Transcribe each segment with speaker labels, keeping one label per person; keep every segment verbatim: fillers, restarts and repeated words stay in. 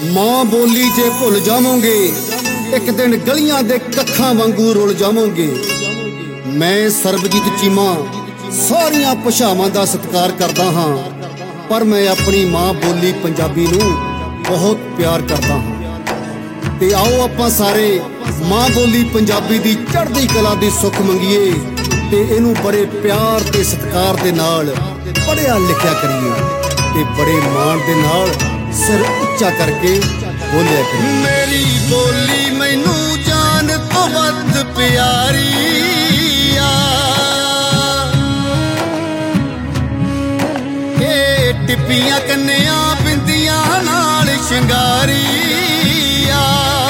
Speaker 1: ਮਾਂ ਬੋਲੀ ਜੇ ਭੁੱਲ ਜਾਵੋਗੇ ਇੱਕ ਦਿਨ ਗਲੀਆਂ ਦੇ ਕੱਖਾਂ ਵਾਂਗੂ ਰੁਲ ਜਾਵੋਗੇ। ਮੈਂ ਸਰਬਜੀਤ ਚੀਮਾ ਸਾਰੀਆਂ ਭਾਸ਼ਾਵਾਂ ਦਾ ਸਤਿਕਾਰ ਕਰਦਾ ਹਾਂ, ਪਰ ਮੈਂ ਆਪਣੀ ਮਾਂ ਬੋਲੀ ਪੰਜਾਬੀ ਨੂੰ ਬਹੁਤ ਪਿਆਰ ਕਰਦਾ ਹਾਂ। ਤੇ ਆਓ ਆਪਾਂ ਸਾਰੇ ਮਾਂ ਬੋਲੀ ਪੰਜਾਬੀ ਦੀ ਚੜ੍ਹਦੀ ਕਲਾ ਦੀ ਸੁੱਖ ਮੰਗੀਏ ਤੇ ਇਹਨੂੰ ਬੜੇ ਪਿਆਰ ਤੇ ਸਤਿਕਾਰ ਦੇ ਨਾਲ ਪੜ੍ਹਿਆ ਲਿਖਿਆ ਕਰੀਏ ਤੇ ਬੜੇ ਮਾਣ ਦੇ ਨਾਲ ਸਿਰ ਉੱਚਾ ਕਰਕੇ ਬੋਲਿਆ ਕਰੀਏ।
Speaker 2: ਮੇਰੀ ਬੋਲੀ ਮੈਨੂੰ ਜਾਨ ਤੋਂ ਵੱਧ ਪਿਆਰੀ ਆ, ਇਹ ਟਿੱਪੀਆਂ ਕੰਨਿਆਂ ਬਿੰਦੀਆਂ ਨਾਲ ਸ਼ਿੰਗਾਰੀ ਆ।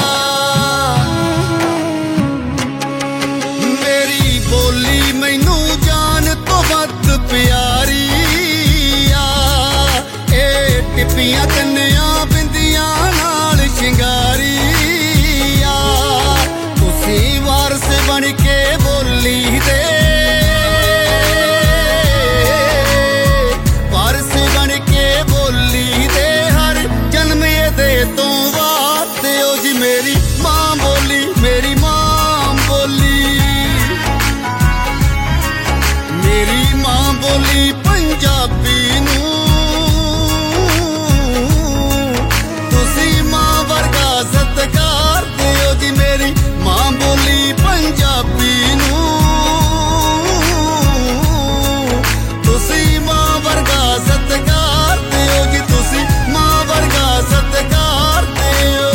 Speaker 2: ਮੇਰੀ ਬੋਲੀ ਮੈਨੂੰ ਜਾਨ ਤੋਂ ਵੱਧ ਪਿਆਰੀ ਆ, ਇਹ ਟਿੱਪੀਆਂ ਕੰਨਿਆਂ ਬਿੰਦੀਆਂ ਨਾਲ ਸ਼ਿੰਗਾਰੀ ਆ। ਤੁਸੀਂ ਵਾਰਸ ਬਣ ਕੇ ਬੋਲੀ ਦੇ, ਵਾਰਸ ਬਣ ਕੇ ਬੋਲੀ ਦੇ ਹਰ ਜਨਮ ਇਹਦੇ ਤੋਂ ਵਾਤੇ ਹੋ ਜੀ। ਮੇਰੀ ਮਾਂ ਬੋਲੀ, ਮੇਰੀ ਮਾਂ ਬੋਲੀ, ਮੇਰੀ ਮਾਂ ਬੋਲੀ ਪੰਜਾਬੀ ਨੂੰ ਤੁਸੀਂ ਮਾਂ ਵਰਗਾ ਸਤਿਕਾਰ ਦਿਓ ਜੀ। ਮੇਰੀ ਮਾਂ ਬੋਲੀ ਪੰਜਾਬੀ ਨੂੰ ਤੁਸੀਂ ਮਾਂ ਵਰਗਾ ਸਤਿਕਾਰ ਦਿਓ ਜੀ, ਤੁਸੀਂ ਮਾਂ ਵਰਗਾ ਸਤਿਕਾਰ ਦਿਓ।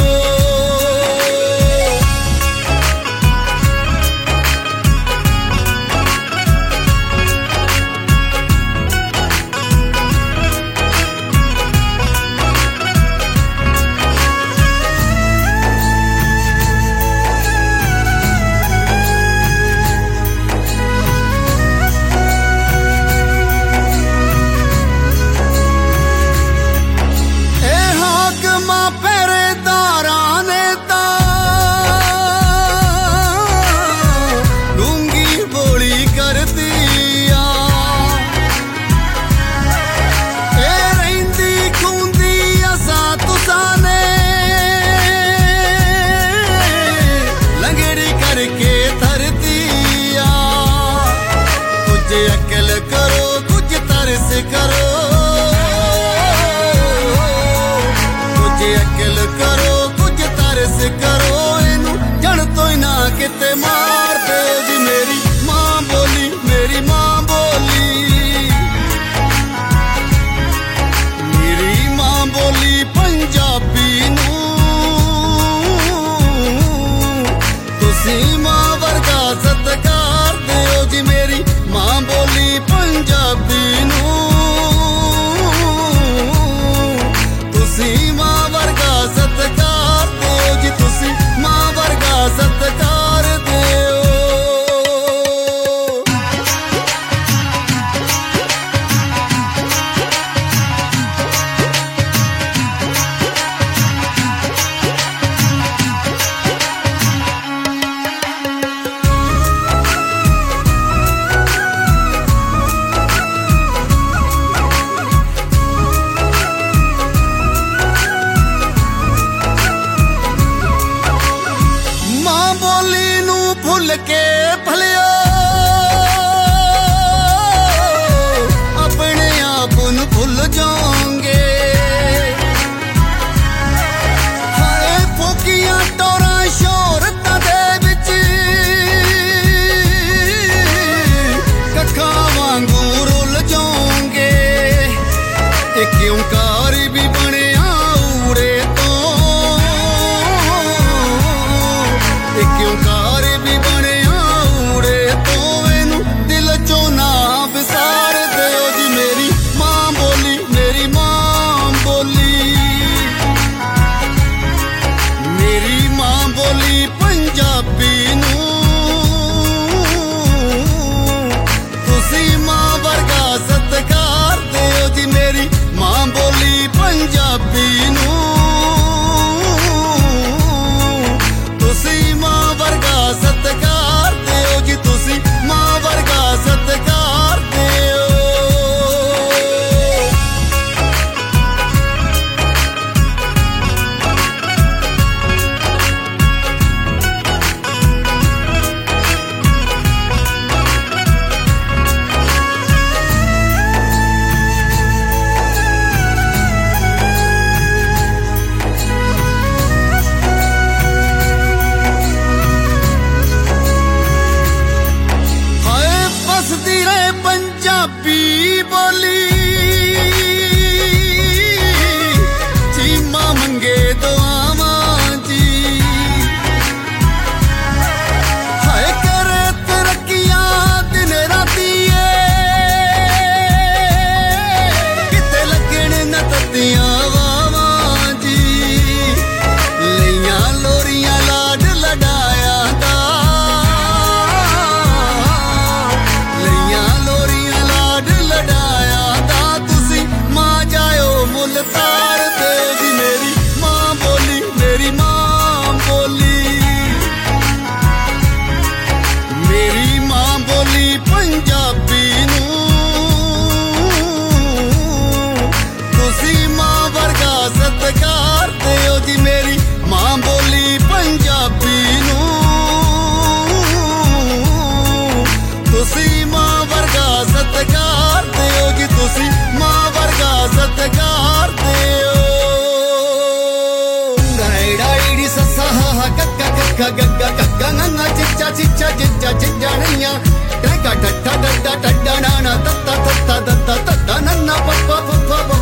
Speaker 2: अकल करो कुछ तरस करो, कुछ अकल करो कुछ तरस करो, इनू जड़ तो ही ना किते मार दो जी। मेरी मां बोली, मेरी मां बोली, मेरी मां बोली पंजाबी नू तुसी मां वर्गा सत्कार दिओ जी। मेरी मां बोली पंजाबी नू तुसी मां वर्गा सत्कार दिओ जी, तुसी मां वर्गा सत्कार दिओ। ਗੱਗਾ ਗੱਗਾ ਗੱਗਾ ਨੰਨਾ ਚਿੱਚਾ ਚਿੱਚਾ ਜਿੱਜਾ ਜਿੱਜਾ ਨਈਆਂ ਟੈਂਕਾ ਠੱਠਾ ਡੱਡਾ ਡੱਡਾ ਨਾਣਾ ਤੱਤਾ ਤੱਤਾ ਦੱਦਾ ਤੱਤਾ ਨੰਨਾ ਪੱਪਾ ਪੱਪਾ